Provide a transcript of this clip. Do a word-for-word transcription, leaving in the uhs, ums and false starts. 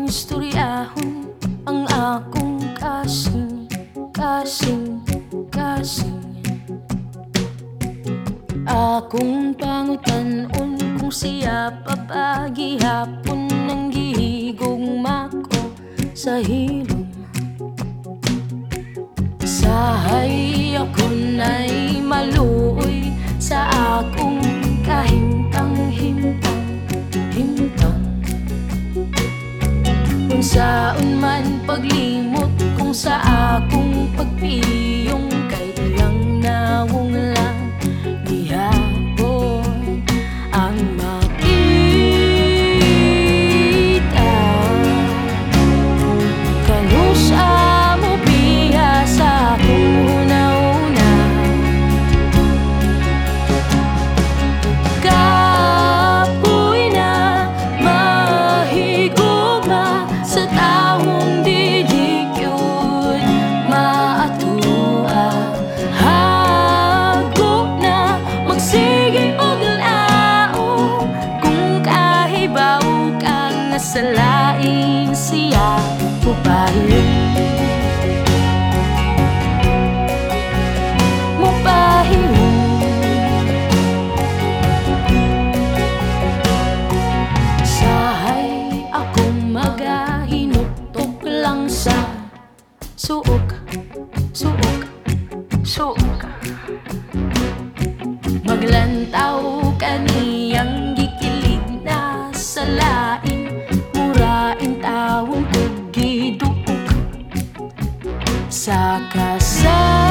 istoryahon ang akong kasing, kasing, kasing. Akong pangutan-on kung siya papagihapon ng gihigugma ko sa hilom. Sahay ako na'y maluoy sa akong kahimtang-himtang, himtang. Kung saan man paglimot, kung sa akong pagpiyong kay iyang nawong lang gihapon ang makita. Kanusa mo biya sa akong una-una, kapoy na mahigugma sa taong dili kyud maatua. Hago na magsige og lao kung kahibaw ka nga sa laing siya mupahiw, mupahiw. Sahay akong magahinutok lang sa suok, suok, suok. Maglantaw kaniyang gikilig na sa lain, muraing tawong paggiduok sa kasa.